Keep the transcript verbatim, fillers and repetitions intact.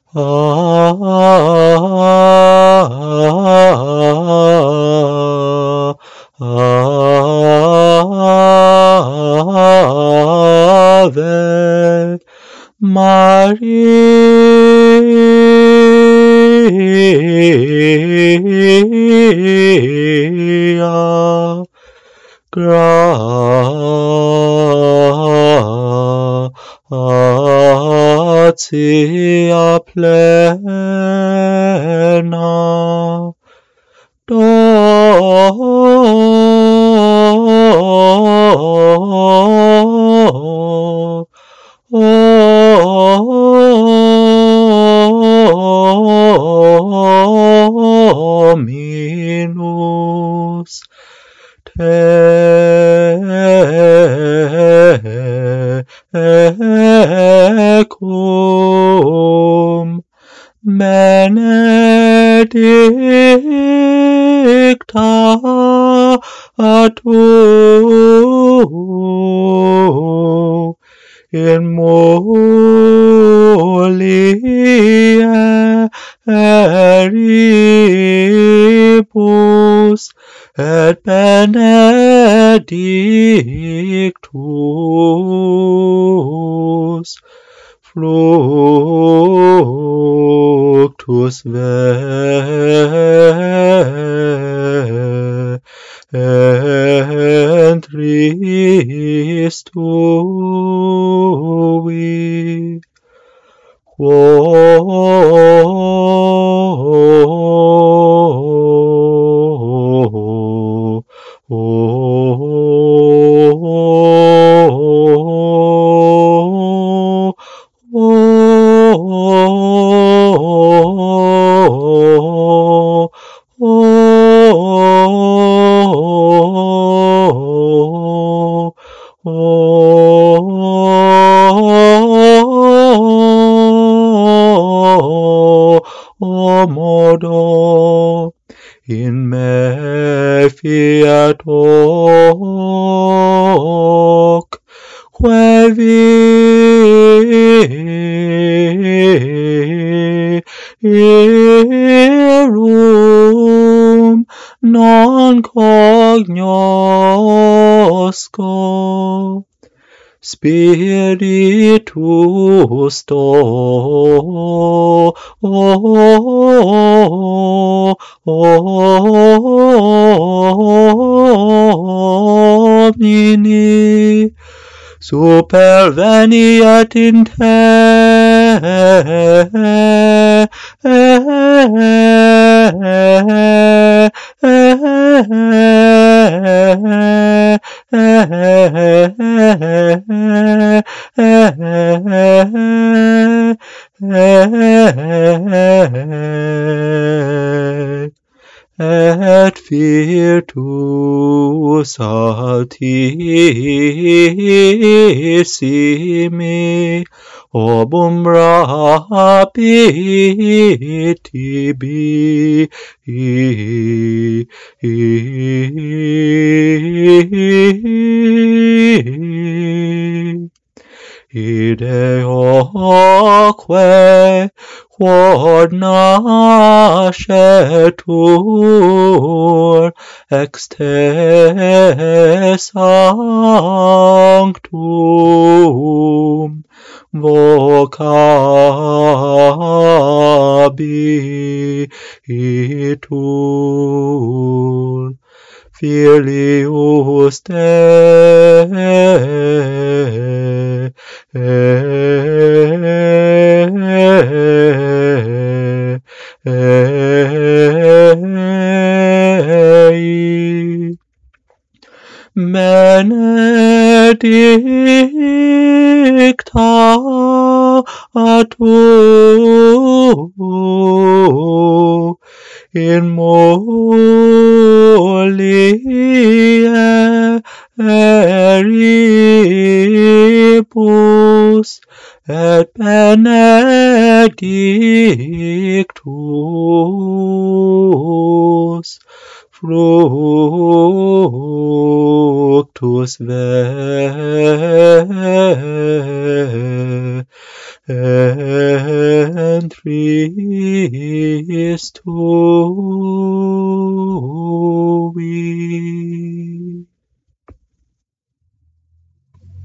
Ave Maria, gratia plena, Dominus tecum, benedicta tu in mulieribus et benedictus fructus ventris tui. Modo in me fiat hoc, quae virum non cognosco, Spiritus Domini superveniat in et virtus altissimi obum rapit tibi ideoque quod nascetur ex te sanctum vocabitur Filius Dei benedicta tu in mulieribus et benedictus fructus ventris Christus.